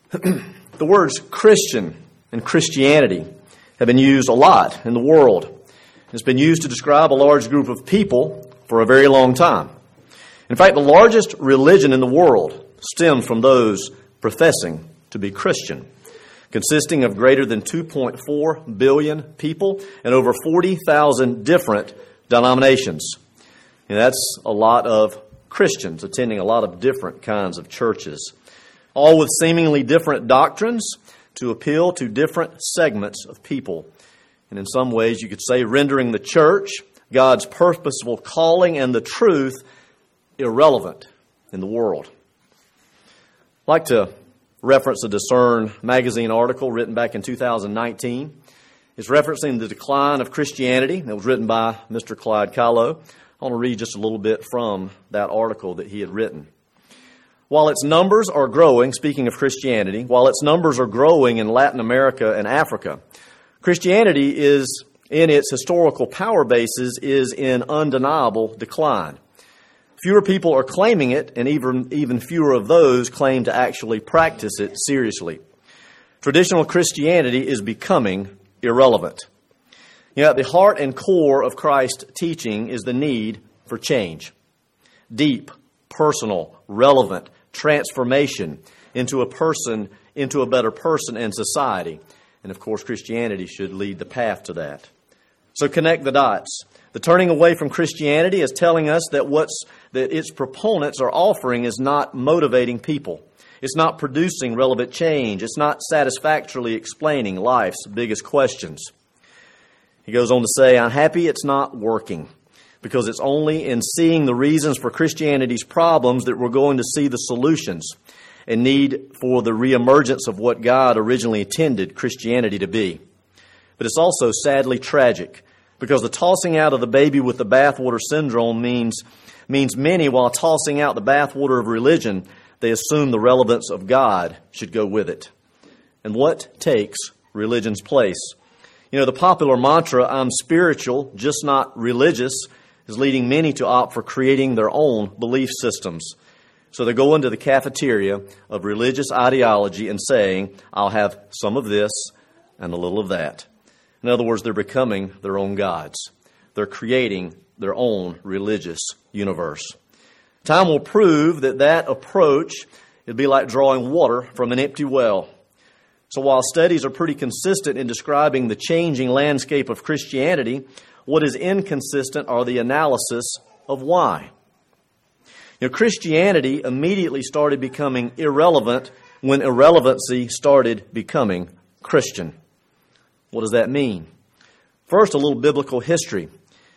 The words Christian and Christianity have been used a lot in the world. It's been used to describe a large group of people for a very long time. In fact, the largest religion in the world stems from those professing to be Christian, consisting of greater than 2.4 billion people and over 40,000 different denominations. And that's a lot of Christians attending a lot of different kinds of churches, all with seemingly different doctrines to appeal to different segments of people. And in some ways, you could say rendering the church, God's purposeful calling, and the truth irrelevant in the world. I'd like to reference a Discern magazine article written back in 2019. It's referencing the decline of Christianity. It was written by Mr. Clyde Callow. I want to read just a little bit from that article that he had written. While its numbers are growing, speaking of Christianity, while its numbers are growing in Latin America and Africa, Christianity is, in its historical power bases, is in undeniable decline. Fewer people are claiming it, and even fewer of those claim to actually practice it seriously. Traditional Christianity is becoming irrelevant. At the heart and core of Christ's teaching is the need for change. Deep, personal, relevant transformation into a better person and society. And of course, Christianity should lead the path to that. So connect the dots. The turning away from Christianity is telling us that that its proponents are offering is not motivating people. It's not producing relevant change. It's not satisfactorily explaining life's biggest questions. He goes on to say, I'm happy it's not working, because it's only in seeing the reasons for Christianity's problems that we're going to see the solutions and need for the reemergence of what God originally intended Christianity to be. But it's also sadly tragic, because the tossing out of the baby with the bathwater syndrome means many, while tossing out the bathwater of religion, they assume the relevance of God should go with it. And what takes religion's place? The popular mantra, I'm spiritual, just not religious, is leading many to opt for creating their own belief systems. So they go into the cafeteria of religious ideology and saying, I'll have some of this and a little of that. In other words, they're becoming their own gods. They're creating their own religious universe. Time will prove that approach would be like drawing water from an empty well. So while studies are pretty consistent in describing the changing landscape of Christianity, what is inconsistent are the analysis of why. Christianity immediately started becoming irrelevant when irrelevancy started becoming Christian. What does that mean? First, a little biblical history.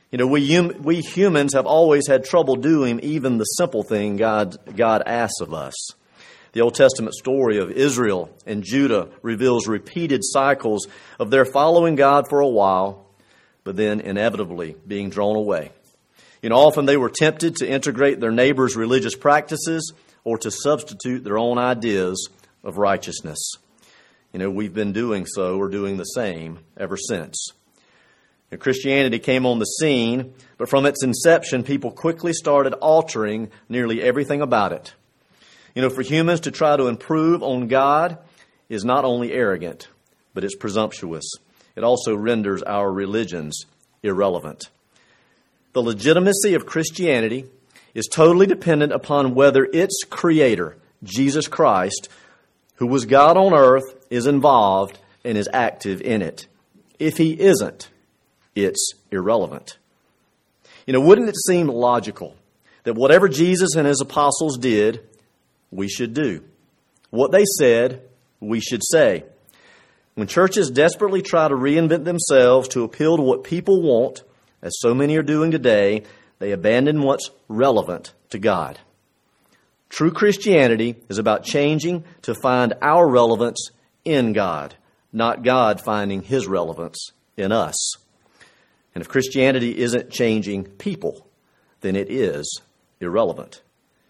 We humans have always had trouble doing even the simple thing God asks of us. The Old Testament story of Israel and Judah reveals repeated cycles of their following God for a while, but then inevitably being drawn away. Often they were tempted to integrate their neighbors' religious practices or to substitute their own ideas of righteousness. We've been doing so or doing the same ever since. Christianity came on the scene, but from its inception, people quickly started altering nearly everything about it. For humans to try to improve on God is not only arrogant, but it's presumptuous. It also renders our religions irrelevant. The legitimacy of Christianity is totally dependent upon whether its creator, Jesus Christ, who was God on earth, is involved and is active in it. If he isn't, it's irrelevant. Wouldn't it seem logical that whatever Jesus and his apostles did, we should do? What they said, we should say. When churches desperately try to reinvent themselves to appeal to what people want, as so many are doing today, they abandon what's relevant to God. True Christianity is about changing to find our relevance in God, not God finding his relevance in us. And if Christianity isn't changing people, then it is irrelevant.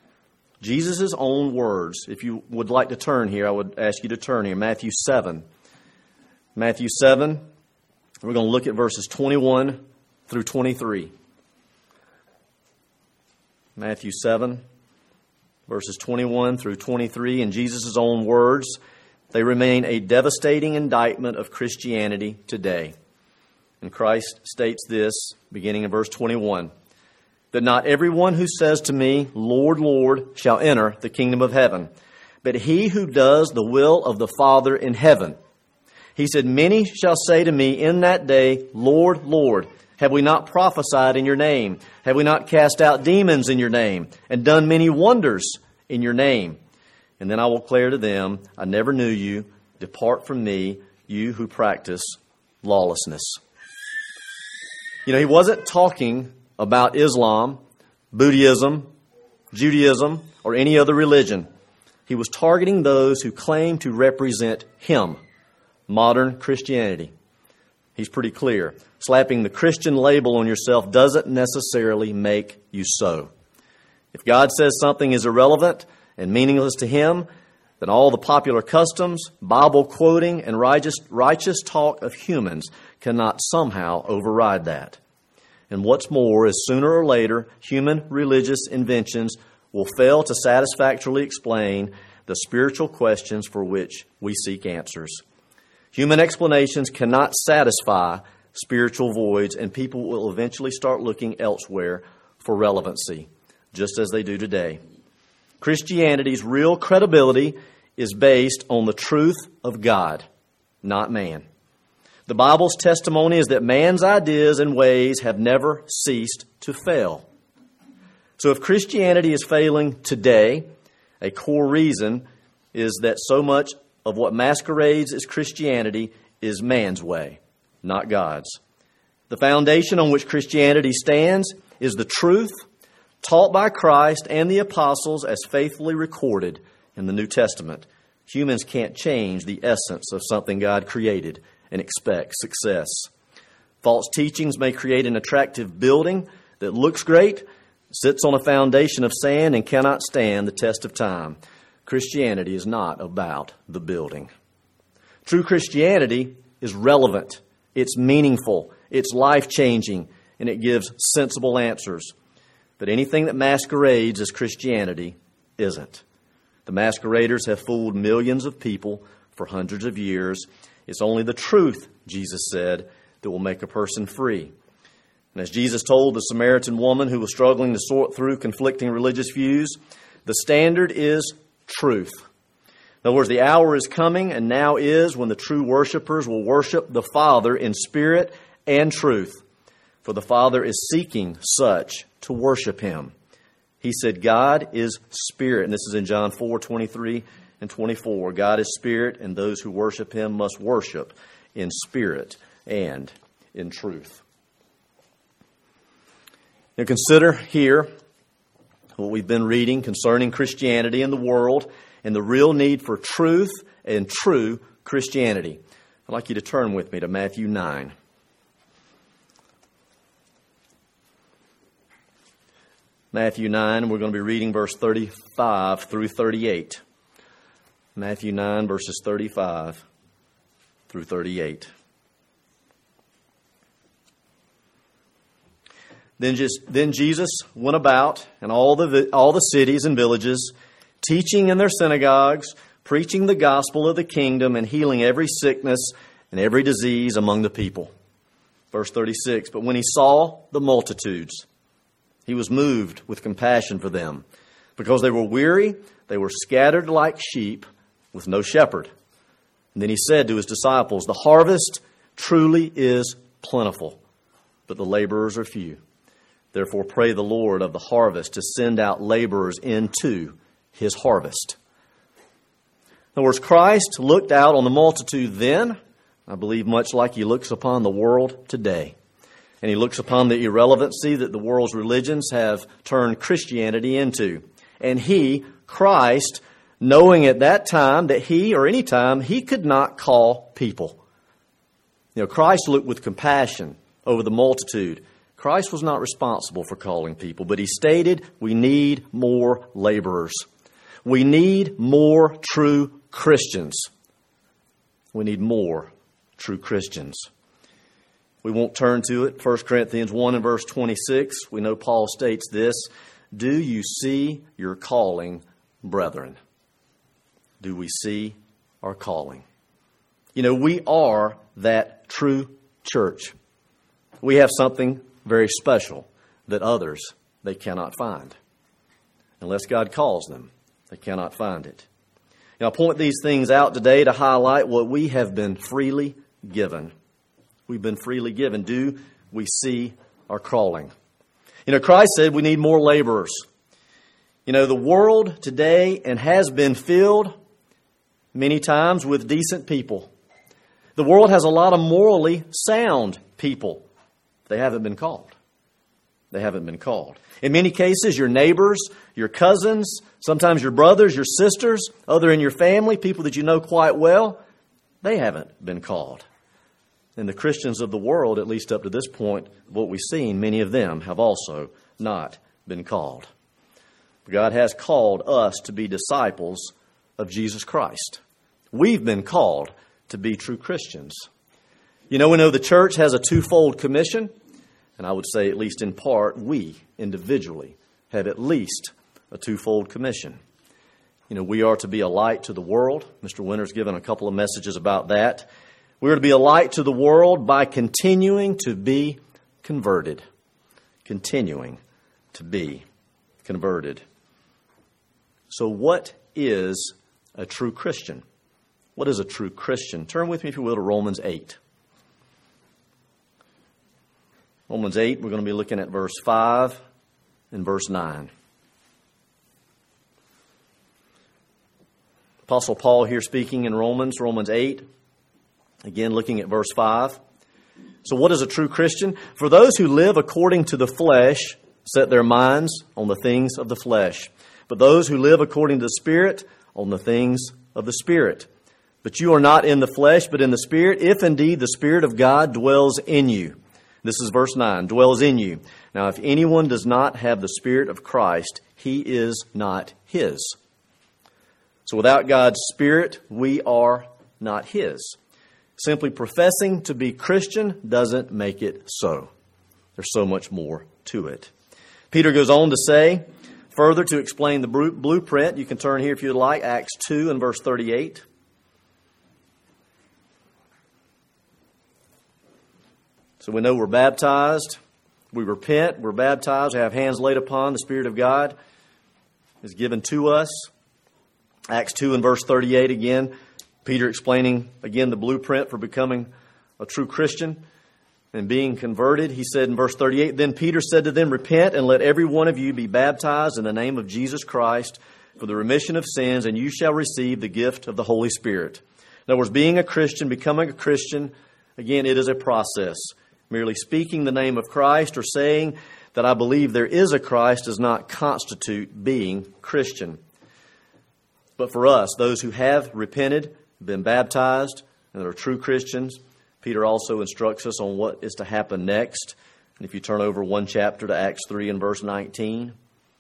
Jesus' own words, if you would like to turn here, I would ask you to turn here. Matthew 7. Matthew 7, we're going to look at verses 21 through 23. Matthew 7, verses 21 through 23, in Jesus' own words. They remain a devastating indictment of Christianity today. And Christ states this, beginning in verse 21, that not everyone who says to me, Lord, Lord, shall enter the kingdom of heaven, but he who does the will of the Father in heaven. He said, many shall say to me in that day, Lord, Lord, have we not prophesied in your name? Have we not cast out demons in your name and done many wonders in your name? And then I will declare to them, I never knew you. Depart from me, you who practice lawlessness. You know, he wasn't talking about Islam, Buddhism, Judaism, or any other religion. He was targeting those who claim to represent him, modern Christianity. He's pretty clear. Slapping the Christian label on yourself doesn't necessarily make you so. If God says something is irrelevant and meaningless to him, then all the popular customs, Bible quoting, and righteous talk of humans cannot somehow override that. And what's more is sooner or later, human religious inventions will fail to satisfactorily explain the spiritual questions for which we seek answers. Human explanations cannot satisfy spiritual voids, and people will eventually start looking elsewhere for relevancy, just as they do today. Christianity's real credibility is based on the truth of God, not man. The Bible's testimony is that man's ideas and ways have never ceased to fail. So if Christianity is failing today, a core reason is that so much of what masquerades as Christianity is man's way, not God's. The foundation on which Christianity stands is the truth taught by Christ and the apostles as faithfully recorded in the New Testament. Humans can't change the essence of something God created and expect success. False teachings may create an attractive building that looks great, sits on a foundation of sand, and cannot stand the test of time. Christianity is not about the building. True Christianity is relevant, it's meaningful, it's life-changing, and it gives sensible answers. But anything that masquerades as Christianity isn't. The masqueraders have fooled millions of people for hundreds of years. It's only the truth, Jesus said, that will make a person free. And as Jesus told the Samaritan woman who was struggling to sort through conflicting religious views, the standard is truth. In other words, the hour is coming and now is when the true worshipers will worship the Father in spirit and truth. For the Father is seeking such to worship Him. He said, God is spirit. And this is in John 4:23 and 24. God is spirit, and those who worship Him must worship in spirit and in truth. Now consider here what we've been reading concerning Christianity and the world and the real need for truth and true Christianity. I'd like you to turn with me to Matthew 9. Matthew 9, we're going to be reading verse 35 through 38. Matthew 9, verses 35 through 38. Then Jesus went about in all the cities and villages, teaching in their synagogues, preaching the gospel of the kingdom, and healing every sickness and every disease among the people. Verse 36, but when He saw the multitudes, He was moved with compassion for them, because they were weary, they were scattered like sheep with no shepherd. And then He said to His disciples, the harvest truly is plentiful, but the laborers are few. Therefore pray the Lord of the harvest to send out laborers into His harvest. In other words, Christ looked out on the multitude then, I believe much like He looks upon the world today. And He looks upon the irrelevancy that the world's religions have turned Christianity into. And He, Christ, knowing at that time that He, or any time, He could not call people. You know, Christ looked with compassion over the multitude. Christ was not responsible for calling people, but He stated we need more laborers. We need more true Christians. We need more true Christians. We won't turn to it. 1 Corinthians 1 and verse 26, we know Paul states this, do you see your calling, brethren? Do we see our calling. You know, we are that true church. We have something very special that others, they cannot find. Unless God calls them, they cannot find it. Now, I point these things out today to highlight what we have been freely given. We've been freely given. Do we see our calling? You know, Christ said we need more laborers. You know, the world today and has been filled many times with decent people. The world has a lot of morally sound people. They haven't been called. They haven't been called. In many cases, your neighbors, your cousins, sometimes your brothers, your sisters, other in your family, people that you know quite well, they haven't been called. And the Christians of the world, at least up to this point, what we've seen, many of them have also not been called. God has called us to be disciples of Jesus Christ. We've been called to be true Christians. You know, we know the church has a twofold commission, and I would say, at least in part, we individually have at least a twofold commission. You know, we are to be a light to the world. Mr. Winter's given a couple of messages about that. We are to be a light to the world by continuing to be converted. Continuing to be converted. So what is a true Christian? What is a true Christian? Turn with me, if you will, to Romans 8. Romans 8, we're going to be looking at verse 5 and verse 9. Apostle Paul here speaking in Romans 8. Again, looking at verse 5. So what is a true Christian? For those who live according to the flesh set their minds on the things of the flesh. But those who live according to the Spirit on the things of the Spirit. But you are not in the flesh, but in the Spirit, if indeed the Spirit of God dwells in you. This is verse 9, dwells in you. Now, if anyone does not have the Spirit of Christ, he is not his. So without God's Spirit, we are not his. Simply professing to be Christian doesn't make it so. There's so much more to it. Peter goes on to say, further to explain the blueprint, you can turn here if you'd like, Acts 2 and verse 38. So we know we're baptized, we repent, we're baptized, we have hands laid upon, the Spirit of God is given to us. Acts 2 and verse 38 again, Peter explaining again the blueprint for becoming a true Christian and being converted. He said in verse 38, Then Peter said to them, Repent and let every one of you be baptized in the name of Jesus Christ for the remission of sins, and you shall receive the gift of the Holy Spirit. In other words, being a Christian, becoming a Christian, again, it is a process. Merely speaking the name of Christ or saying that I believe there is a Christ does not constitute being Christian. But for us, those who have repented, been baptized, and are true Christians, Peter also instructs us on what is to happen next. And if you turn over one chapter to Acts 3 and verse 19,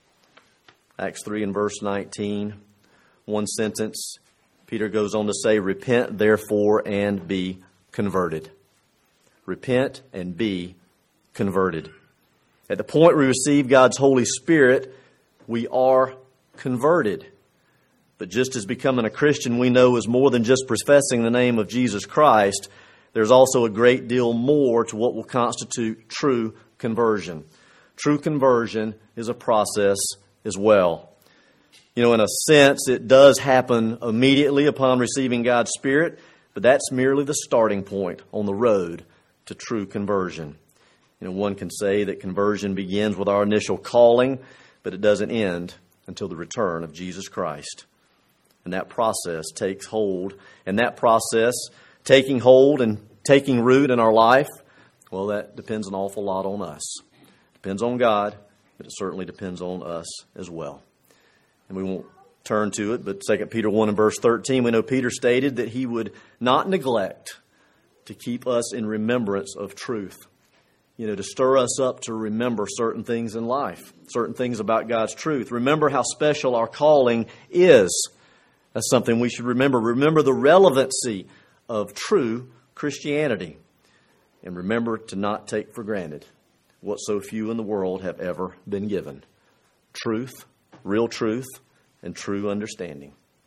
Acts 3 and verse 19, one sentence, Peter goes on to say, Repent therefore and be converted. Repent and be converted. At the point we receive God's Holy Spirit, we are converted. But just as becoming a Christian we know is more than just professing the name of Jesus Christ, there's also a great deal more to what will constitute true conversion. True conversion is a process as well. You know, in a sense, it does happen immediately upon receiving God's Spirit, but that's merely the starting point on the road to true conversion. You know, one can say that conversion begins with our initial calling, but it doesn't end until the return of Jesus Christ. And that process takes hold. And that process, taking hold and taking root in our life, well, that depends an awful lot on us. It depends on God, but it certainly depends on us as well. And we won't turn to it, but 2 Peter 1 and verse 13, we know Peter stated that he would not neglect to keep us in remembrance of truth. You know, to stir us up to remember certain things in life, certain things about God's truth. Remember how special our calling is. That's something we should remember. Remember the relevancy of true Christianity. And remember to not take for granted what so few in the world have ever been given. Truth, real truth, and true understanding.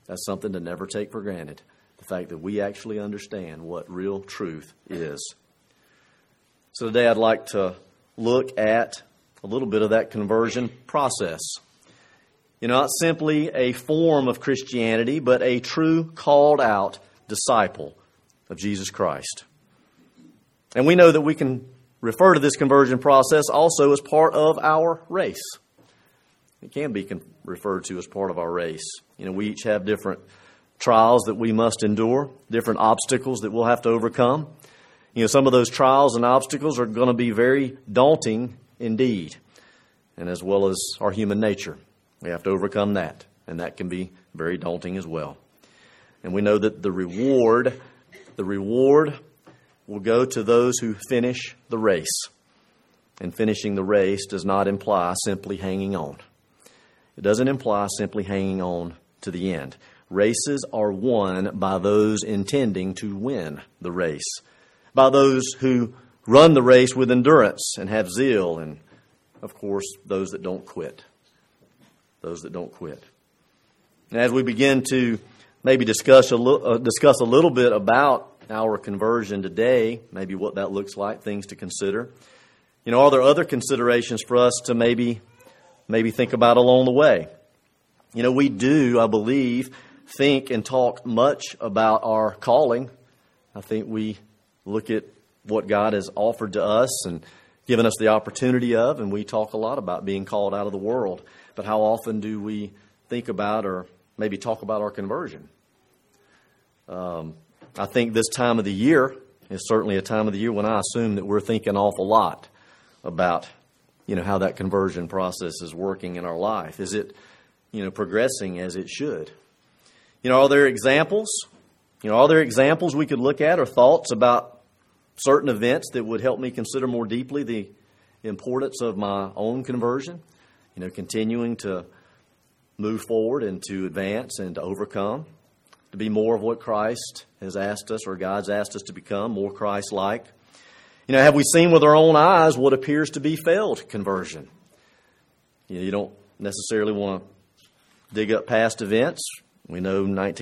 That's something to never take for granted. The fact that we actually understand what real truth is. So today I'd like to look at a little bit of that conversion process. Not simply a form of Christianity, but a true called out disciple of Jesus Christ. And we know that we can refer to this conversion process also as part of our race. It can be referred to as part of our race. We each have different trials that we must endure, different obstacles that we'll have to overcome. Some of those trials and obstacles are going to be very daunting indeed, and as well as our human nature. We have to overcome that, and that can be very daunting as well. And we know that the reward will go to those who finish the race. And finishing the race does not imply simply hanging on. It doesn't imply simply hanging on to the end. Races are won by those intending to win the race, by those who run the race with endurance and have zeal, and, of course, those that don't quit. Those that don't quit. And as we begin to maybe discuss a little bit about our conversion today, maybe what that looks like, things to consider. Are there other considerations for us to maybe think about along the way? We do, I believe, think and talk much about our calling. I think we look at what God has offered to us and given us the opportunity of, and we talk a lot about being called out of the world. But how often do we think about or maybe talk about our conversion? I think this time of the year is certainly a time of the year when I assume that we're thinking an awful lot about, how that conversion process is working in our life. Is it, progressing as it should? Are there examples? Are there examples we could look at or thoughts about certain events that would help me consider more deeply the importance of my own conversion? Continuing to move forward and to advance and to overcome, to be more of what Christ has asked us or God's asked us to become, more Christ-like. Have we seen with our own eyes what appears to be failed conversion? You don't necessarily want to dig up past events. We know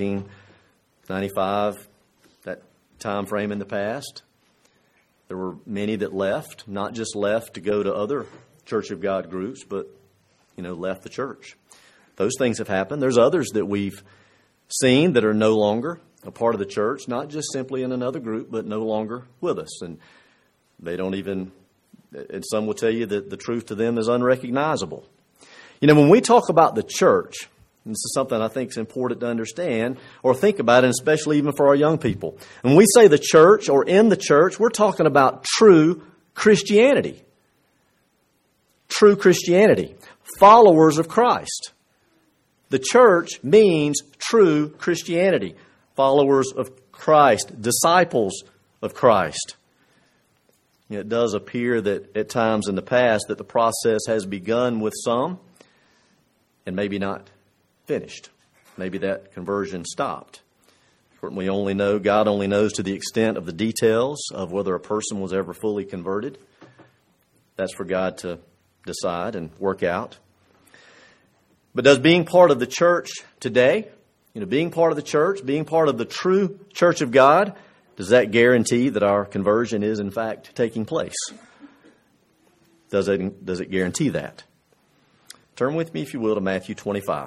1995, that time frame in the past. There were many that left, not just left to go to other Church of God groups, but left the church. Those things have happened. There's others that we've seen that are no longer a part of the church, not just simply in another group, but no longer with us. And they don't even, and some will tell you that the truth to them is unrecognizable. When we talk about the church, and this is something I think is important to understand or think about, and especially even for our young people. When we say the church or in the church, we're talking about true Christianity. True Christianity. Followers of Christ. The church means true Christianity. Followers of Christ. Disciples of Christ. It does appear that at times in the past that the process has begun with some and maybe not finished. Maybe that conversion stopped. Certainly God only knows to the extent of the details of whether a person was ever fully converted. That's for God to decide and work out. But does being part of the church today, being part of the church, being part of the true church of God, does that guarantee that our conversion is in fact taking place? Does it guarantee that? Turn with me, if you will, to Matthew 25.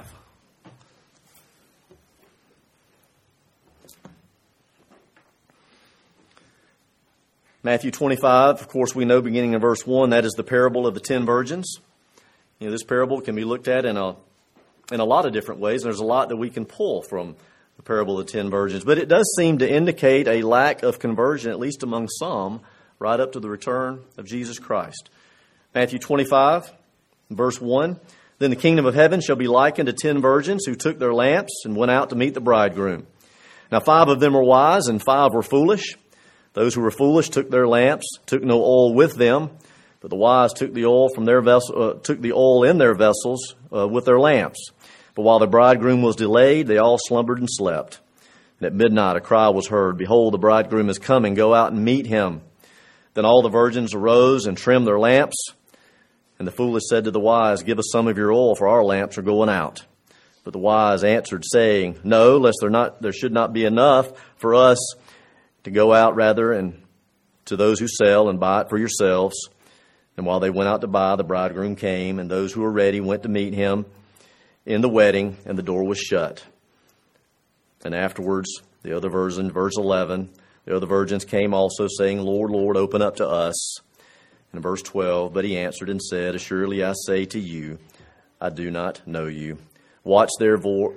Matthew 25, of course, we know beginning in verse 1, that is the parable of the 10 virgins. This parable can be looked at in a lot of different ways. And there's a lot that we can pull from the parable of the 10 virgins. But it does seem to indicate a lack of conversion, at least among some, right up to the return of Jesus Christ. Matthew 25, verse 1, Then the kingdom of heaven shall be likened to 10 virgins who took their lamps and went out to meet the bridegroom. Now 5 of them were wise and 5 were foolish. Those who were foolish took their lamps, took no oil with them, but the wise took the oil from their took the oil in their vessels with their lamps. But while the bridegroom was delayed, they all slumbered and slept. And at midnight a cry was heard, Behold, the bridegroom is coming, go out and meet him. Then all the virgins arose and trimmed their lamps. And the foolish said to the wise, Give us some of your oil, for our lamps are going out. But the wise answered, saying, No, lest there should not be enough for us to go out rather and to those who sell and buy it for yourselves. And while they went out to buy, the bridegroom came, and those who were ready went to meet him in the wedding, and the door was shut. And afterwards, the other version, verse 11, the other virgins came also, saying, Lord, Lord, open up to us. And verse 12, but he answered and said, Assuredly I say to you, I do not know you. Watch therefore,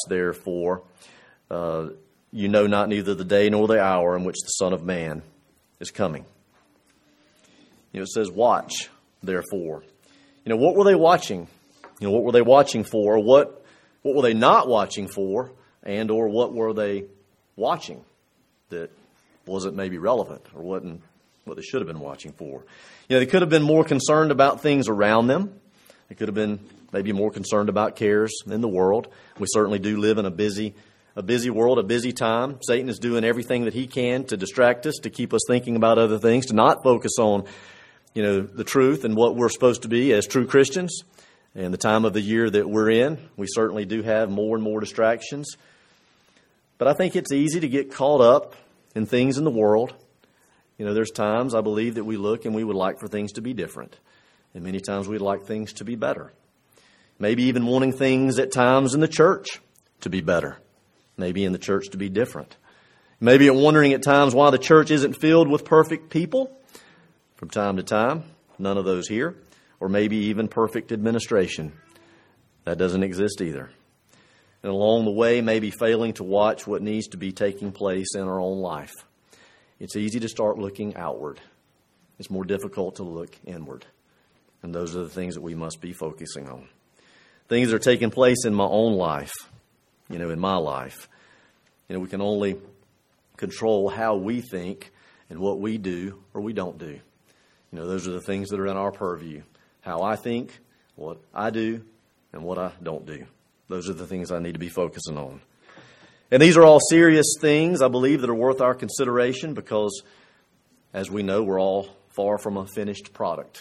you know not neither the day nor the hour in which the Son of Man is coming. It says, watch, therefore. What were they watching? What were they watching for? What were they not watching for? And or what were they watching that wasn't maybe relevant or wasn't what they should have been watching for? They could have been more concerned about things around them. They could have been maybe more concerned about cares in the world. We certainly do live in a busy world, a busy time. Satan is doing everything that he can to distract us, to keep us thinking about other things, to not focus on, the truth and what we're supposed to be as true Christians. And the time of the year that we're in, we certainly do have more and more distractions. But I think it's easy to get caught up in things in the world. There's times I believe that we look and we would like for things to be different. And many times we'd like things to be better. Maybe even wanting things at times in the church to be better. Maybe in the church to be different. Maybe wondering at times why the church isn't filled with perfect people from time to time. None of those here. Or maybe even perfect administration. That doesn't exist either. And along the way, maybe failing to watch what needs to be taking place in our own life. It's easy to start looking outward. It's more difficult to look inward. And those are the things that we must be focusing on. Things that are taking place in my own life, in my life. We can only control how we think and what we do or we don't do. Those are the things that are in our purview. How I think, what I do, and what I don't do. Those are the things I need to be focusing on. And these are all serious things, I believe, that are worth our consideration because, as we know, we're all far from a finished product.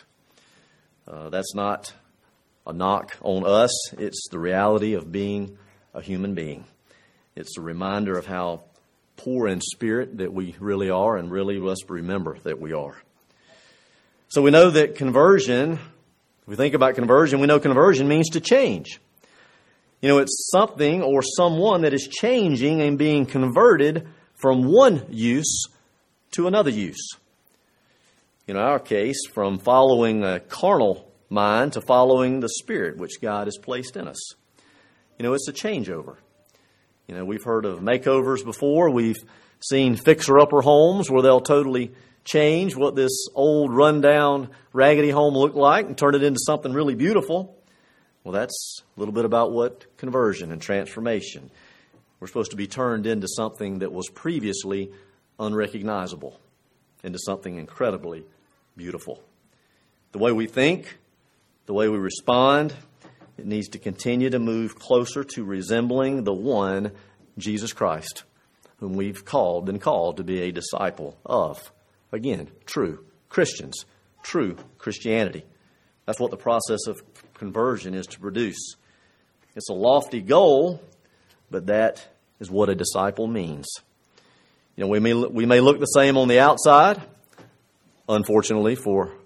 That's not a knock on us. It's the reality of being a human being. It's a reminder of how poor in spirit that we really are and really must remember that we are. So we know that conversion, if we think about conversion, we know conversion means to change. It's something or someone that is changing and being converted from one use to another use. In our case, from following a carnal mind to following the Spirit, which God has placed in us. It's a changeover. We've heard of makeovers before. We've seen fixer-upper homes where they'll totally change what this old, rundown, raggedy home looked like and turn it into something really beautiful. Well, that's a little bit about what conversion and transformation. We're supposed to be turned into something that was previously unrecognizable, into something incredibly beautiful. The way we think, the way we respond, it needs to continue to move closer to resembling the one, Jesus Christ, whom we've been called to be a disciple of. Again, true Christians, true Christianity. That's what the process of conversion is to produce. It's a lofty goal, but that is what a disciple means. We may look the same on the outside, unfortunately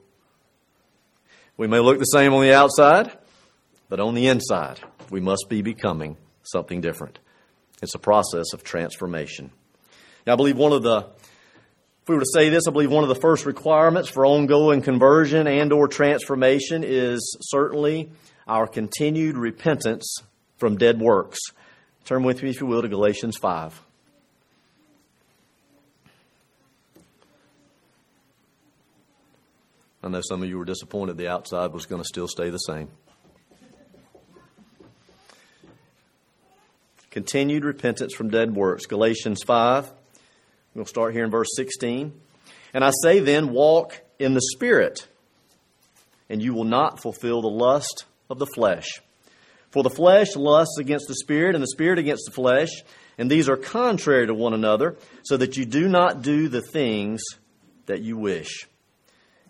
we may look the same on the outside, but on the inside, we must be becoming something different. It's a process of transformation. Now, I believe if we were to say this, I believe one of the first requirements for ongoing conversion and or transformation is certainly our continued repentance from dead works. Turn with me, if you will, to Galatians 5. I know some of you were disappointed the outside was going to still stay the same. Continued repentance from dead works. Galatians 5. We'll start here in verse 16. And I say then, walk in the Spirit, and you will not fulfill the lust of the flesh. For the flesh lusts against the Spirit, and the Spirit against the flesh, and these are contrary to one another, so that you do not do the things that you wish.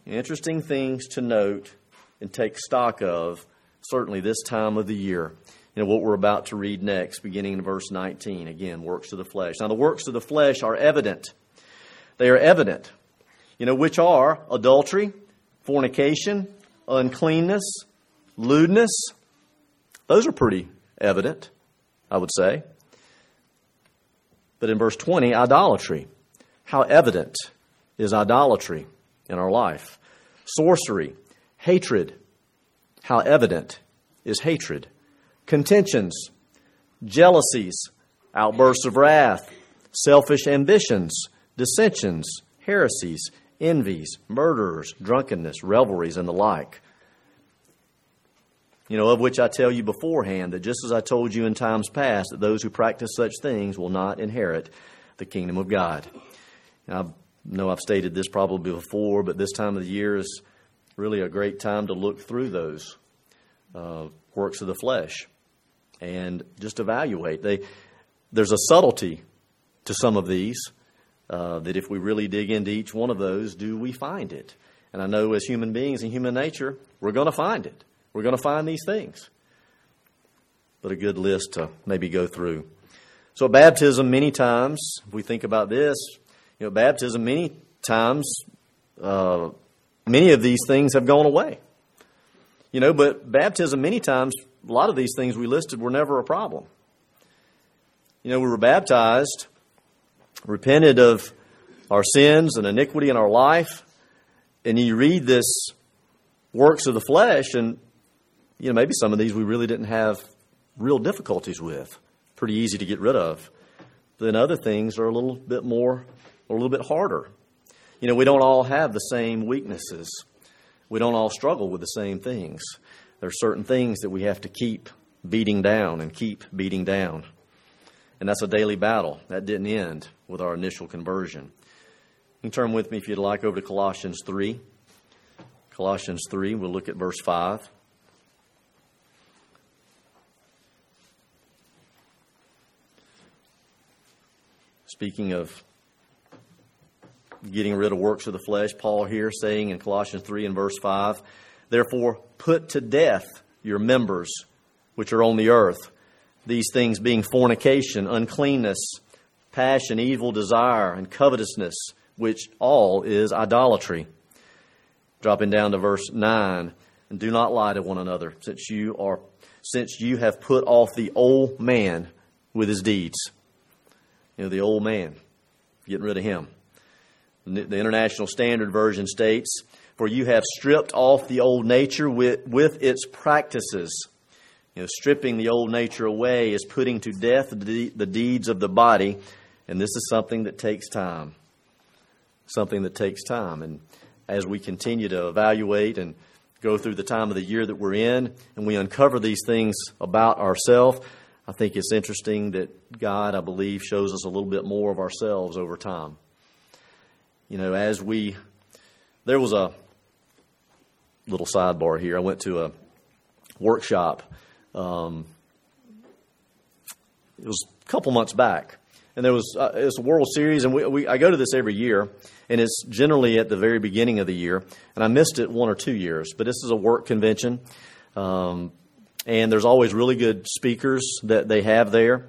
Interesting things to note and take stock of, certainly this time of the year. what we're about to read next, beginning in verse 19. Again, works of the flesh. Now, the works of the flesh are evident. They are evident, which are adultery, fornication, uncleanness, lewdness. Those are pretty evident, I would say. But in verse 20, idolatry. How evident is idolatry in our life? Sorcery, hatred. How evident is hatred? Contentions, jealousies, outbursts of wrath, selfish ambitions, dissensions, heresies, envies, murders, drunkenness, revelries, and the like. Of which I tell you beforehand that just as I told you in times past, that those who practice such things will not inherit the kingdom of God. I know I've stated this probably before, but this time of the year is really a great time to look through those works of the flesh and just evaluate. There's a subtlety to some of these that if we really dig into each one of those, do we find it? And I know as human beings and human nature, we're going to find it. We're going to find these things. But a good list to maybe go through. So at baptism, many times, if we think about this, baptism, many times, many of these things have gone away. But baptism, many times, a lot of these things we listed were never a problem. We were baptized, repented of our sins and iniquity in our life, and you read this works of the flesh, and maybe some of these we really didn't have real difficulties with. Pretty easy to get rid of. Then other things are a little bit more, or a little bit harder. We don't all have the same weaknesses. We don't all struggle with the same things. There are certain things that we have to keep beating down and keep beating down. And that's a daily battle. That didn't end with our initial conversion. You can turn with me, if you'd like, over to Colossians 3. Colossians 3, we'll look at verse 5. Speaking of getting rid of works of the flesh, Paul here saying in Colossians 3 and verse 5, therefore put to death your members which are on the earth, these things being fornication, uncleanness, passion, evil desire, and covetousness, which all is idolatry. Dropping down to verse 9, and do not lie to one another, since you have put off the old man with his deeds. The old man, getting rid of him. The International Standard Version states, for you have stripped off the old nature with its practices. Stripping the old nature away is putting to death the deeds of the body, and this is something that takes time. Something that takes time. And as we continue to evaluate and go through the time of the year that we're in, and we uncover these things about ourselves, I think it's interesting that God, I believe, shows us a little bit more of ourselves over time. There was a little sidebar here. I went to a workshop. It was a couple months back, and it was a World Series, and I go to this every year, and it's generally at the very beginning of the year, and I missed it 1 or 2 years, but this is a work convention, and there's always really good speakers that they have there.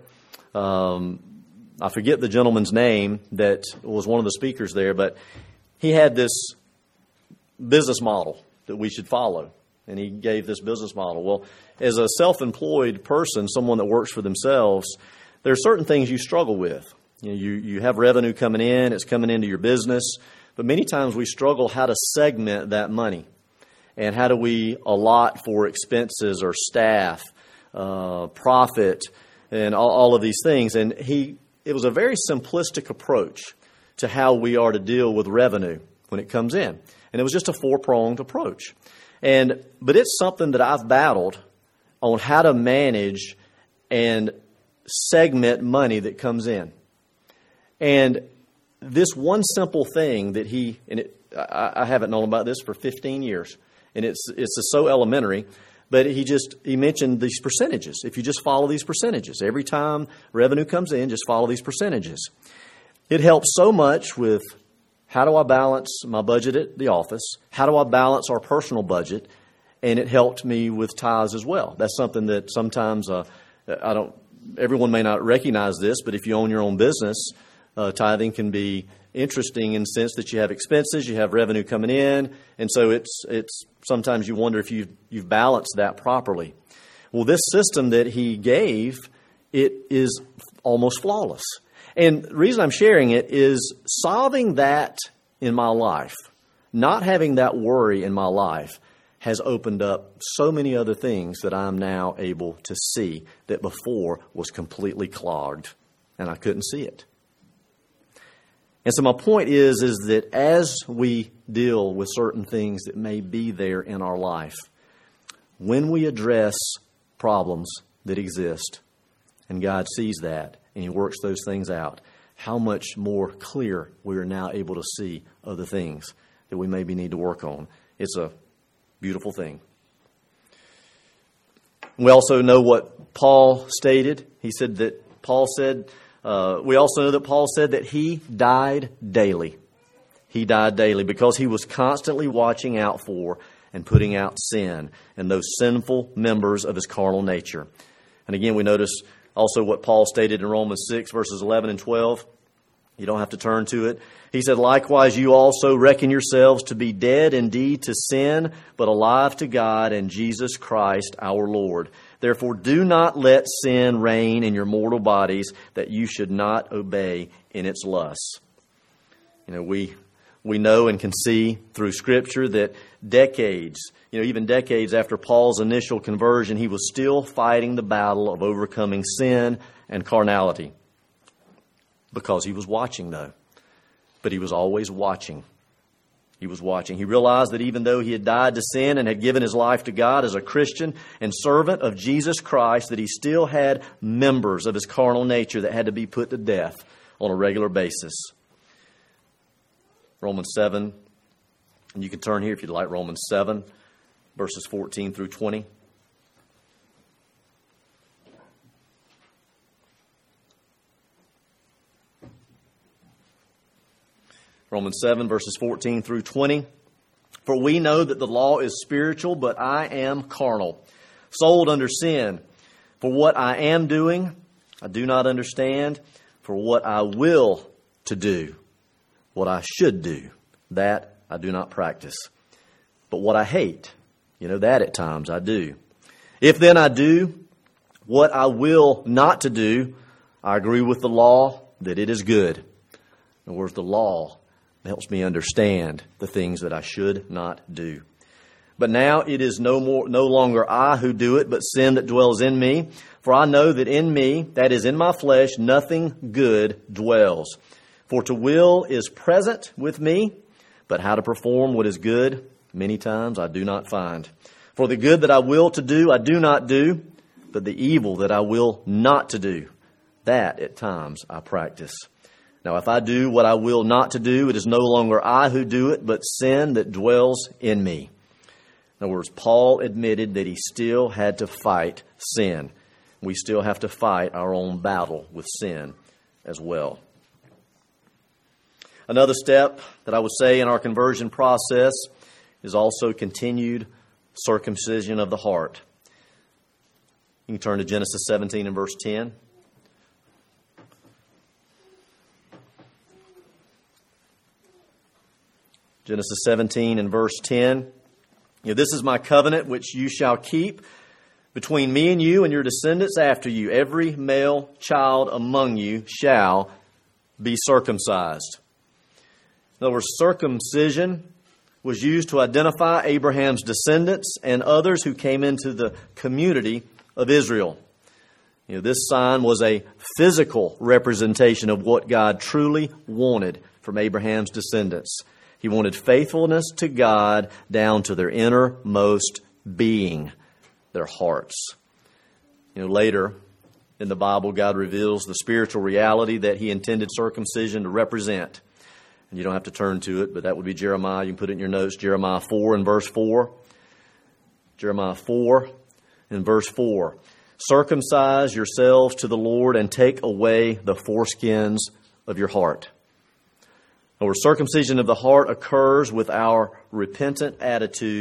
I forget the gentleman's name that was one of the speakers there, but he had this business model that we should follow. And he gave this business model. Well, as a self-employed person, someone that works for themselves, there are certain things you struggle with. You have revenue coming in, it's coming into your business, but many times we struggle how to segment that money. And how do we allot for expenses or staff, profit, and all of these things. And it was a very simplistic approach to how we are to deal with revenue when it comes in. And it was just a 4-pronged approach. But it's something that I've battled on how to manage and segment money that comes in. And this one simple thing that I haven't known about this for 15 years, and it's so elementary, but he mentioned these percentages. If you just follow these percentages, every time revenue comes in, just follow these percentages. It helps so much with how do I balance my budget at the office? How do I balance our personal budget? and it helped me with tithes as well. That's something that sometimes everyone may not recognize this, but if you own your own business, tithing can be interesting in the sense that you have expenses, you have revenue coming in, and so it's sometimes you wonder if you've balanced that properly. Well, this system that he gave, it is almost flawless. And the reason I'm sharing it is solving that in my life, not having that worry in my life, has opened up so many other things that I'm now able to see that before was completely clogged and I couldn't see it. And so my point is that as we deal with certain things that may be there in our life, when we address problems that exist, and God sees that, and He works those things out, how much more clear we are now able to see other things that we maybe need to work on. It's a beautiful thing. We also know what Paul stated. We also know that Paul said that he died daily. He died daily because he was constantly watching out for and putting out sin and those sinful members of his carnal nature. And again, we notice also what Paul stated in Romans 6, verses 11 and 12. You don't have to turn to it. He said, "Likewise, you also reckon yourselves to be dead indeed to sin, but alive to God and Jesus Christ our Lord. Therefore, do not let sin reign in your mortal bodies, that you should not obey in its lusts." You know, we know and can see through Scripture that even decades after Paul's initial conversion, he was still fighting the battle of overcoming sin and carnality. Because he was watching, though. But he was always watching. He was watching. He realized that even though he had died to sin and had given his life to God as a Christian and servant of Jesus Christ, that he still had members of his carnal nature that had to be put to death on a regular basis. Romans 7, and you can turn here if you'd like, Romans 7, verses 14 through 20. Romans 7, verses 14 through 20. "For we know that the law is spiritual, but I am carnal, sold under sin. For what I am doing, I do not understand. For what I will to do, what I should do, that I do not practice. But what I hate, that at times I do. If then I do what I will not to do, I agree with the law that it is good." In other words, the law helps me understand the things that I should not do. "But now it is no longer I who do it, but sin that dwells in me. For I know that in me, that is in my flesh, nothing good dwells. For to will is present with me, but how to perform what is good, many times I do not find. For the good that I will to do, I do not do, but the evil that I will not to do, that at times I practice. Now, if I do what I will not to do, it is no longer I who do it, but sin that dwells in me." In other words, Paul admitted that he still had to fight sin. We still have to fight our own battle with sin as well. Another step that I would say in our conversion process is also continued circumcision of the heart. You can turn to Genesis 17 and verse 10. Genesis 17 and verse 10. "This is my covenant which you shall keep between me and you and your descendants after you. Every male child among you shall be circumcised." In other words, circumcision was used to identify Abraham's descendants and others who came into the community of Israel. This sign was a physical representation of what God truly wanted from Abraham's descendants. He wanted faithfulness to God down to their innermost being, their hearts. Later in the Bible, God reveals the spiritual reality that He intended circumcision to represent. And you don't have to turn to it, but that would be Jeremiah. You can put it in your notes, Jeremiah 4 and verse 4. Jeremiah 4 and verse 4. "Circumcise yourselves to the Lord and take away the foreskins of your heart." Or circumcision of the heart occurs with our repentant attitude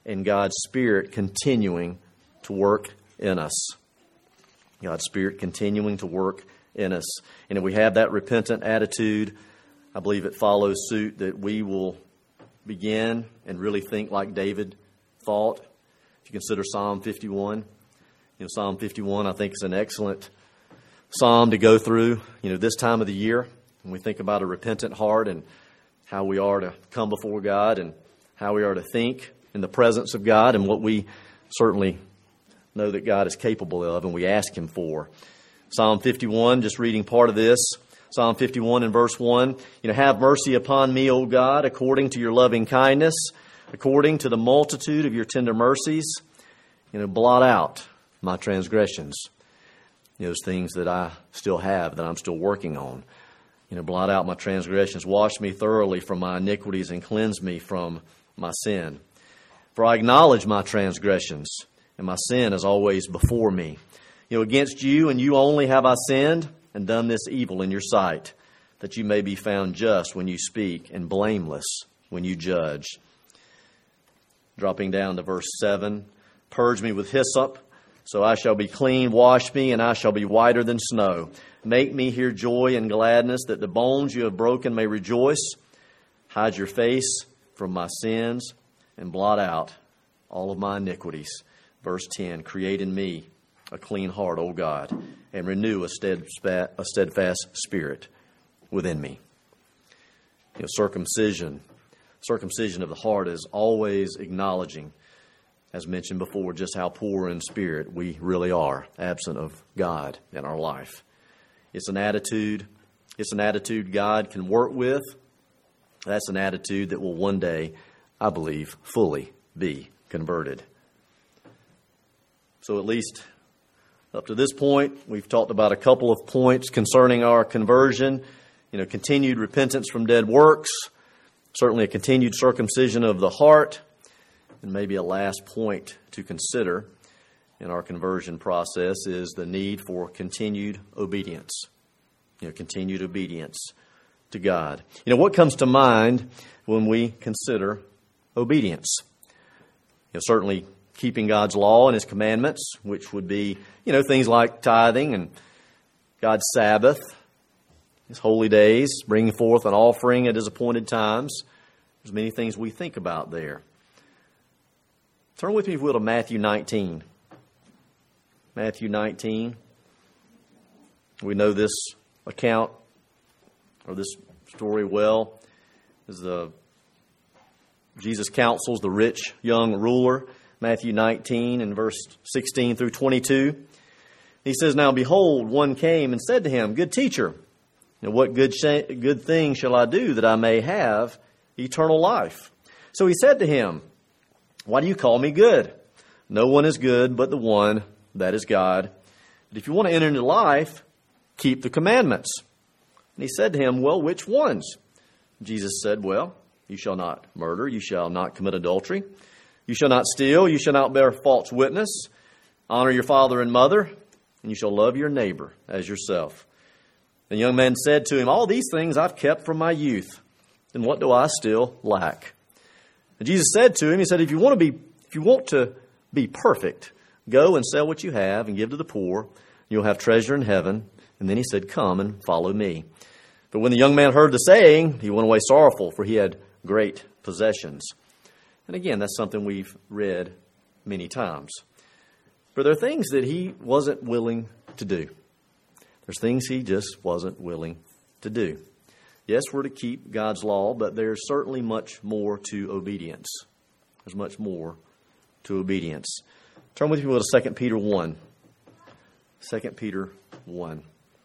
and God's Spirit continuing to work in us. God's Spirit continuing to work in us. And if we have that repentant attitude, I believe it follows suit that we will begin and really think like David thought. If you consider Psalm 51, Psalm 51 I think is an excellent psalm to go through, this time of the year. When we think about a repentant heart and how we are to come before God and how we are to think in the presence of God and what we certainly know that God is capable of and we ask Him for. Psalm 51, just reading part of this. Psalm 51 and verse 1, have mercy upon me, O God, according to your loving kindness, according to the multitude of your tender mercies. Blot out my transgressions. Those things that I still have, that I'm still working on. Blot out my transgressions. Wash me thoroughly from my iniquities and cleanse me from my sin. For I acknowledge my transgressions, and my sin is always before me. Against you and you only have I sinned and done this evil in your sight, that you may be found just when you speak and blameless when you judge. Dropping down to verse 7, purge me with hyssop, so I shall be clean. Wash me, and I shall be whiter than snow. Make me hear joy and gladness, that the bones you have broken may rejoice. Hide your face from my sins, and blot out all of my iniquities. Verse 10, create in me a clean heart, O God, and renew a steadfast spirit within me. Circumcision of the heart is always acknowledging, as mentioned before, just how poor in spirit we really are, absent of God in our life. It's an attitude God can work with. That's an attitude that will one day, I believe, fully be converted. So at least up to this point, we've talked about a couple of points concerning our conversion. Continued repentance from dead works, certainly a continued circumcision of the heart, and maybe a last point to consider in our conversion process is the need for continued obedience. Continued obedience to God. What comes to mind when we consider obedience? Certainly keeping God's law and His commandments, which would be, things like tithing and God's Sabbath, His holy days, bringing forth an offering at His appointed times. There's many things we think about there. Turn with me, if you will, to Matthew 19. Matthew 19. We know this account, or this story well, as Jesus counsels the rich young ruler. Matthew 19 and verse 16 through 22. He says, now behold, one came and said to him, good teacher, what good thing shall I do that I may have eternal life? So he said to him, why do you call me good? No one is good but the one, that is God. But if you want to enter into life, keep the commandments. And he said to him, well, which ones? Jesus said, well, you shall not murder, you shall not commit adultery, you shall not steal, you shall not bear false witness, honor your father and mother, and you shall love your neighbor as yourself. The young man said to him, all these things I've kept from my youth. Then what do I still lack? And Jesus said to him, he said, if you want to be perfect, go and sell what you have and give to the poor. You'll have treasure in heaven. And then he said, come and follow me. But when the young man heard the saying, he went away sorrowful, for he had great possessions. And again, that's something we've read many times. But there are things that he wasn't willing to do. There's things he just wasn't willing to do. Yes, we're to keep God's law, but there's certainly much more to obedience. There's much more to obedience. Turn with me to 2 Peter 1. 2 Peter 1.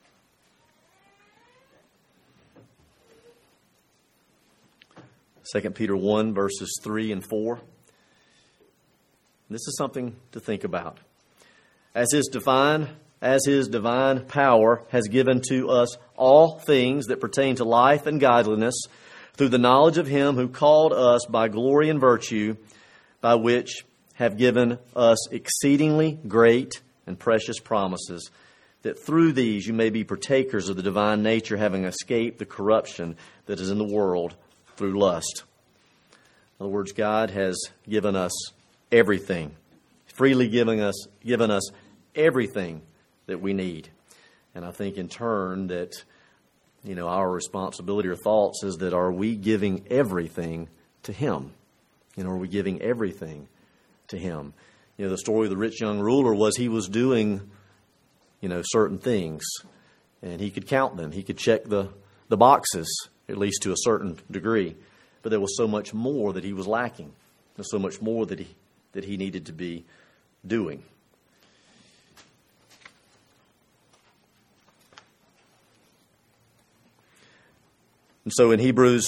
2 Peter 1, verses 3 and 4. This is something to think about. As His divine power has given to us all things that pertain to life and godliness, through the knowledge of Him who called us by glory and virtue, by which have given us exceedingly great and precious promises, that through these you may be partakers of the divine nature, having escaped the corruption that is in the world through lust. In other words, God has given us everything. Freely given us everything that we need. And I think in turn that, our responsibility or thoughts is that, are we giving everything to Him? Are we giving everything to Him? The story of the rich young ruler was he was doing, certain things. And he could count them. He could check the boxes, at least to a certain degree. But there was so much more that he was lacking. There's so much more that he needed to be doing. And so in Hebrews,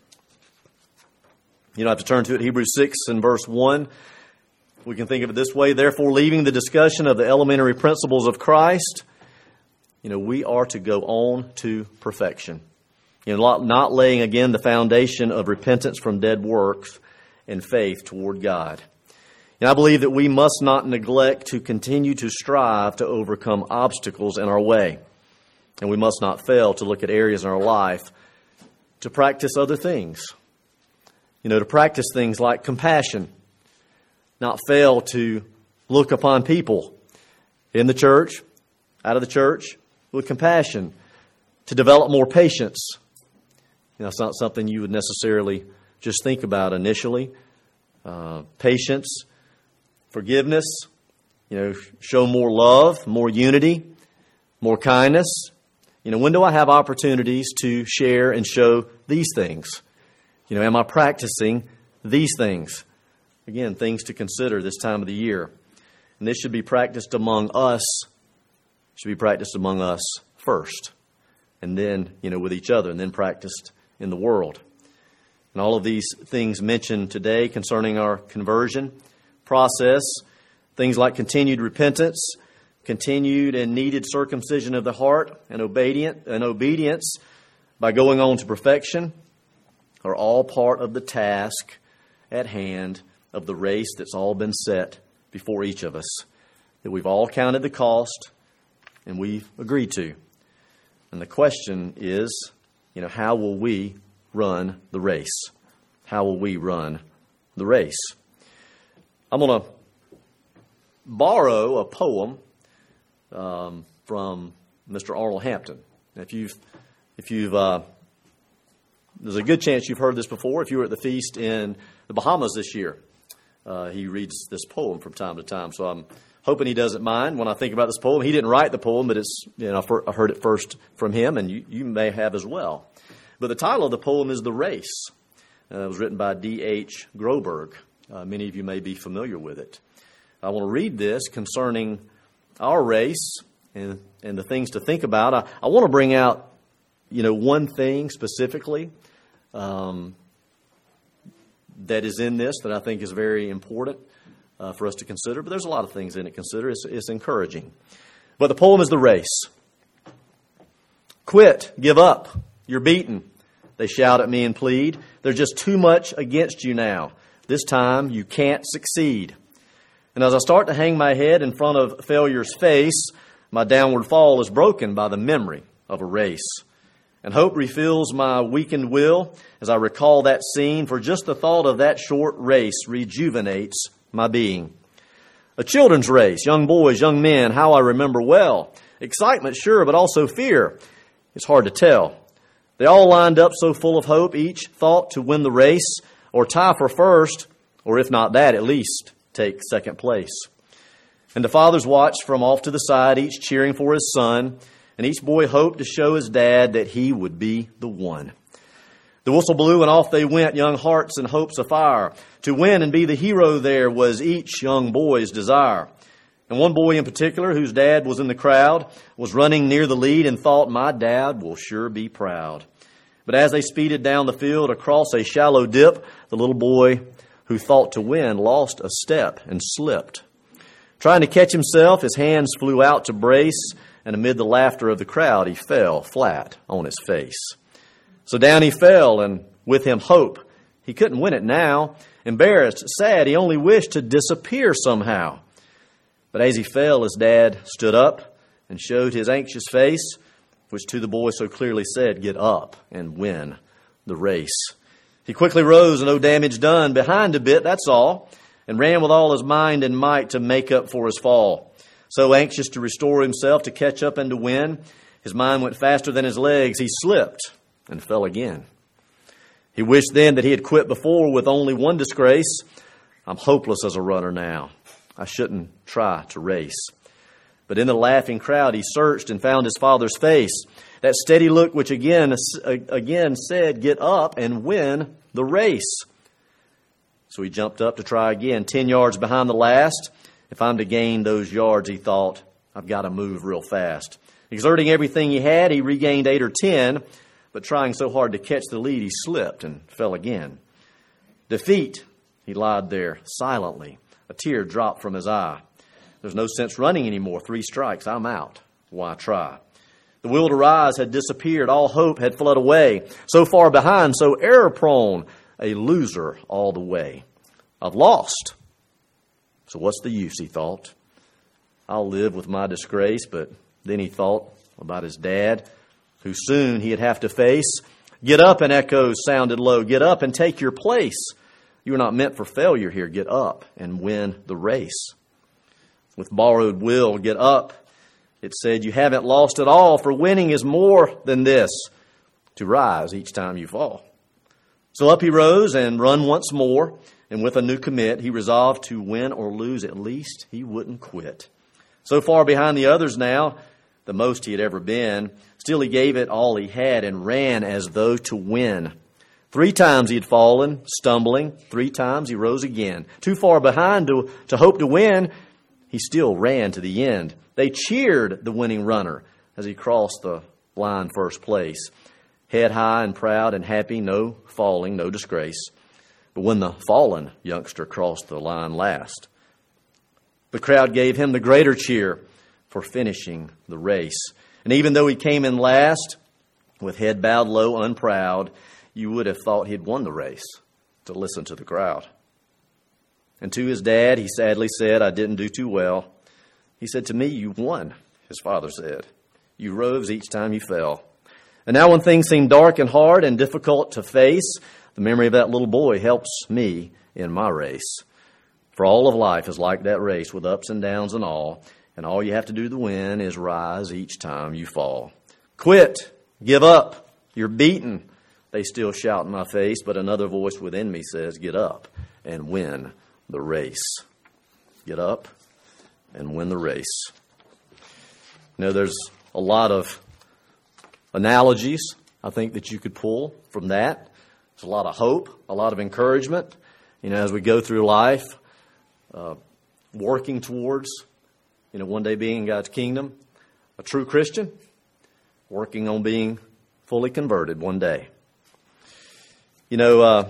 you don't have to turn to it, Hebrews 6 and verse 1, we can think of it this way: therefore, leaving the discussion of the elementary principles of Christ, we are to go on to perfection. Not laying again the foundation of repentance from dead works and faith toward God. And I believe that we must not neglect to continue to strive to overcome obstacles in our way. And we must not fail to look at areas in our life to practice other things. To practice things like compassion. Not fail to look upon people in the church, out of the church, with compassion. To develop more patience. It's not something you would necessarily just think about initially. Patience, forgiveness, show more love, more unity, more kindness. When do I have opportunities to share and show these things? Am I practicing these things? Again, things to consider this time of the year. And this should be practiced among us. Should be practiced among us first. And then, with each other. And then practiced in the world. And all of these things mentioned today concerning our conversion process, things like continued repentance, continued and needed circumcision of the heart, and obedience by going on to perfection, are all part of the task at hand of the race that's all been set before each of us, that we've all counted the cost and we've agreed to. And the question is, how will we run the race? How will we run the race? I'm going to borrow a poem from Mr. Arnold Hampton. If you've there's a good chance you've heard this before. If you were at the feast in the Bahamas this year, he reads this poem from time to time. So I'm hoping he doesn't mind when I think about this poem. He didn't write the poem, but it's I heard it first from him, and you may have as well. But the title of the poem is "The Race." It was written by D.H. Groberg. Many of you may be familiar with it. I want to read this concerning our race and the things to think about. I want to bring out, one thing specifically that is in this that I think is very important for us to consider. But there's a lot of things in it to consider. It's encouraging. But the poem is "The Race." Quit, give up, you're beaten. They shout at me and plead. There's just too much against you now. This time you can't succeed. And as I start to hang my head in front of failure's face, my downward fall is broken by the memory of a race. And hope refills my weakened will as I recall that scene, for just the thought of that short race rejuvenates my being. A children's race, young boys, young men, how I remember well. Excitement, sure, but also fear. It's hard to tell. They all lined up so full of hope, each thought to win the race, or tie for first, or if not that, at least take second place. And the fathers watched from off to the side, each cheering for his son, and each boy hoped to show his dad that he would be the one. The whistle blew and off they went, young hearts and hopes afire. To win and be the hero there was each young boy's desire. And one boy in particular, whose dad was in the crowd, was running near the lead and thought, my dad will sure be proud. But as they speeded down the field across a shallow dip, the little boy who thought to win lost a step and slipped. Trying to catch himself, his hands flew out to brace, and amid the laughter of the crowd, he fell flat on his face. So down he fell, and with him hope. He couldn't win it now. Embarrassed, sad, he only wished to disappear somehow. But as he fell, his dad stood up and showed his anxious face, which to the boy so clearly said, get up and win the race. He quickly rose, no damage done, behind a bit, that's all. and ran with all his mind and might to make up for his fall. So anxious to restore himself, to catch up and to win, his mind went faster than his legs. He slipped and fell again. He wished then that he had quit before with only one disgrace. I'm hopeless as a runner now. I shouldn't try to race. But in the laughing crowd he searched and found his father's face. That steady look which again said, get up and win the race. So he jumped up to try again, 10 yards behind the last. If I'm to gain those yards, he thought, I've got to move real fast. Exerting everything he had, he regained 8 or 10, but trying so hard to catch the lead, he slipped and fell again. Defeat, he lied there silently. A tear dropped from his eye. There's no sense running anymore. 3 strikes, I'm out. Why try? The will to rise had disappeared. All hope had fled away. So far behind, so error-prone, a loser all the way. I've lost. So what's the use, he thought. I'll live with my disgrace. But then he thought about his dad, who soon he'd have to face. Get up, an echo sounded low. Get up and take your place. You are not meant for failure here. Get up and win the race. With borrowed will, get up. It said, you haven't lost at all, for winning is more than this, to rise each time you fall. So up he rose and run once more, and with a new commit, he resolved to win or lose, at least he wouldn't quit. So far behind the others now, the most he had ever been, still he gave it all he had and ran as though to win. 3 times he had fallen, stumbling. 3 times he rose again. Too far behind to hope to win, he still ran to the end. They cheered the winning runner as he crossed the line first place. Head high and proud and happy, no falling, no disgrace. But when the fallen youngster crossed the line last, the crowd gave him the greater cheer for finishing the race. And even though he came in last, with head bowed low, unproud, you would have thought he'd won the race to listen to the crowd. And to his dad, he sadly said, I didn't do too well. He said, to me, you won, his father said. You rose each time you fell. And now when things seem dark and hard and difficult to face, the memory of that little boy helps me in my race. For all of life is like that race with ups and downs and all you have to do to win is rise each time you fall. Quit, give up, you're beaten. They still shout in my face, but another voice within me says, get up and win the race. Get up and win the race. You know, there's a lot of analogies, I think, that you could pull from that. There's a lot of hope, a lot of encouragement, you know, as we go through life, working towards, you know, one day being in God's kingdom, a true Christian, working on being fully converted one day. You know,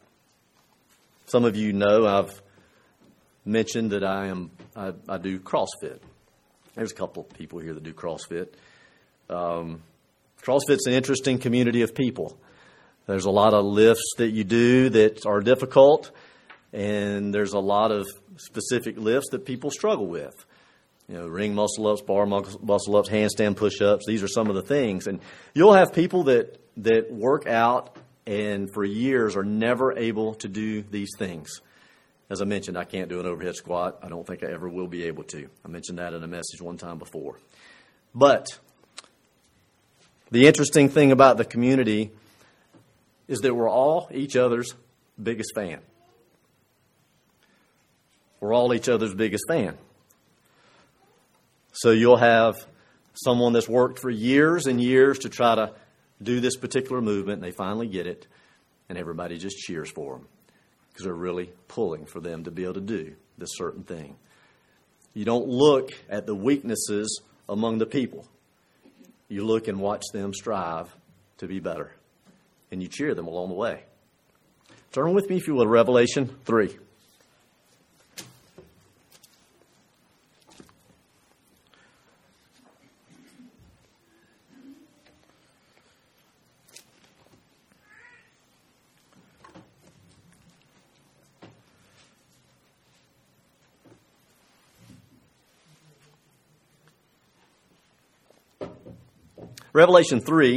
some of you know I've mentioned that I do CrossFit. There's a couple of people here that do CrossFit. CrossFit's an interesting community of people. There's a lot of lifts that you do that are difficult, and there's a lot of specific lifts that people struggle with. You know, ring muscle-ups, bar muscle-ups, handstand push-ups. These are some of the things. And you'll have people that work out and for years are never able to do these things. As I mentioned, I can't do an overhead squat. I don't think I ever will be able to. I mentioned that in a message one time before. But the interesting thing about the community is that we're all each other's biggest fan. We're all each other's biggest fan. So you'll have someone that's worked for years and years to try to do this particular movement, and they finally get it, and everybody just cheers for them because they're really pulling for them to be able to do this certain thing. You don't look at the weaknesses among the people. You look and watch them strive to be better, and you cheer them along the way. Turn with me, if you will, to Revelation 3. Revelation 3,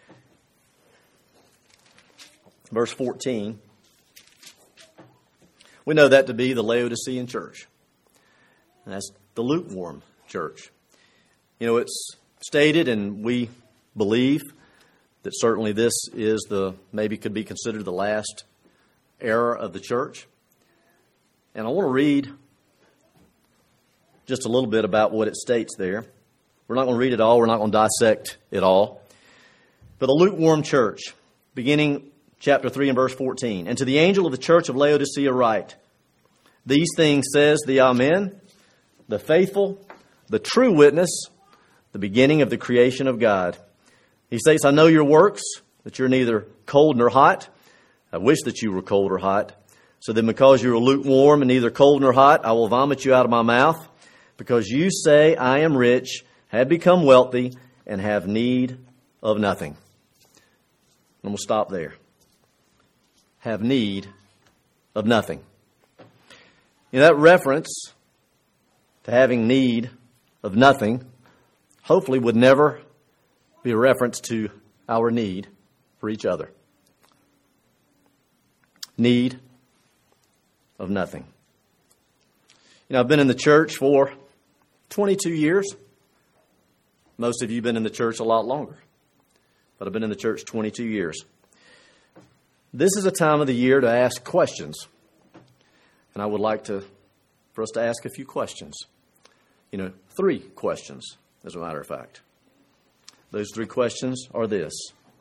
verse 14. We know that to be the Laodicean church. And that's the lukewarm church. You know, it's stated, and we believe that certainly this is maybe could be considered the last era of the church. And I want to read just a little bit about what it states there. We're not going to read it all. We're not going to dissect it all. But the lukewarm church, beginning chapter 3 and verse 14. And to the angel of the church of Laodicea write, these things says the Amen, the faithful, the true witness, the beginning of the creation of God. He states, I know your works, that you're neither cold nor hot. I wish that you were cold or hot. So then because you are lukewarm and neither cold nor hot, I will vomit you out of my mouth. Because you say, I am rich, have become wealthy, and have need of nothing. And we'll stop there. Have need of nothing. You know, that reference to having need of nothing hopefully would never be a reference to our need for each other. Need of nothing. You know, I've been in the church for 22 years. Most of you have been in the church a lot longer. But I've been in the church 22 years. This is a time of the year to ask questions. And I would like for us to ask a few questions. You know, 3 questions, as a matter of fact. Those 3 questions are this.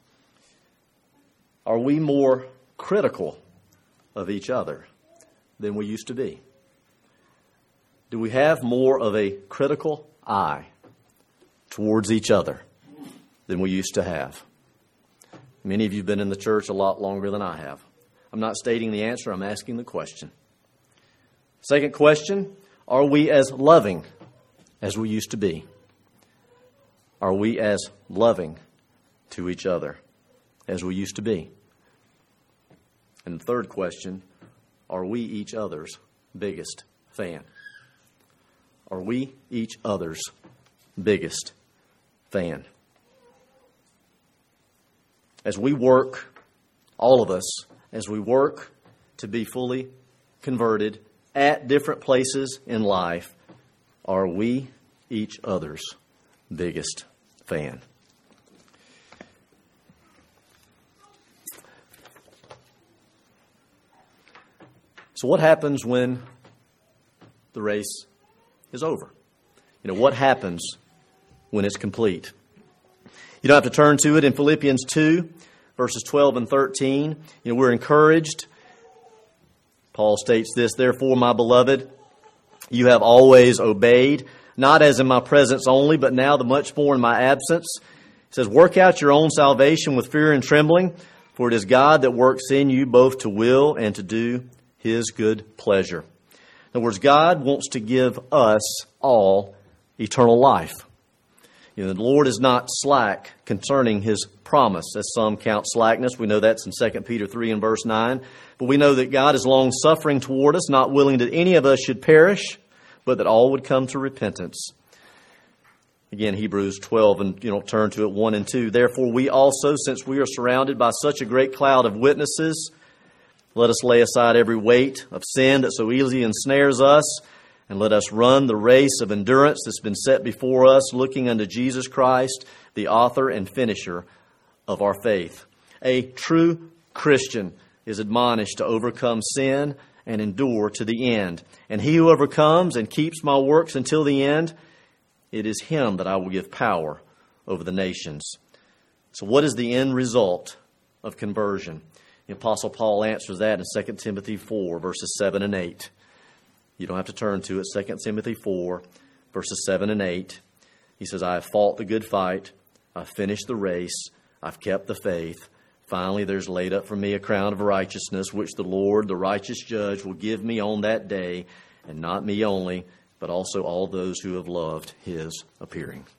Are we more critical of each other than we used to be? Do we have more of a critical eye towards each other than we used to have? Many of you have been in the church a lot longer than I have. I'm not stating the answer, I'm asking the question. Second question, are we as loving as we used to be? Are we as loving to each other as we used to be? And the third question, are we each other's biggest fan? Are we each other's biggest fan? As we work, all of us, as we work to be fully converted at different places in life, are we each other's biggest fan? So what happens when the race is over? You know, what happens when it's complete? You don't have to turn to it in Philippians 2, verses 12 and 13. You know, we're encouraged. Paul states this, therefore, my beloved, you have always obeyed, not as in my presence only, but now the much more in my absence. It says, work out your own salvation with fear and trembling, for it is God that works in you both to will and to do His good pleasure. In other words, God wants to give us all eternal life. You know, the Lord is not slack concerning His promise, as some count slackness. We know that's in 2 Peter 3 and verse 9. But we know that God is long-suffering toward us, not willing that any of us should perish, but that all would come to repentance. Again, Hebrews 12, and turn to it 1 and 2. Therefore, we also, since we are surrounded by such a great cloud of witnesses, let us lay aside every weight of sin that so easily ensnares us, and let us run the race of endurance that's been set before us, looking unto Jesus Christ, the author and finisher of our faith. A true Christian is admonished to overcome sin and endure to the end. And he who overcomes and keeps my works until the end, it is him that I will give power over the nations. So what is the end result of conversion? The Apostle Paul answers that in 2 Timothy 4, verses 7 and 8. You don't have to turn to it. 2 Timothy 4, verses 7 and 8. He says, I have fought the good fight. I've finished the race. I've kept the faith. Finally, there's laid up for me a crown of righteousness, which the Lord, the righteous judge, will give me on that day, and not me only, but also all those who have loved His appearing.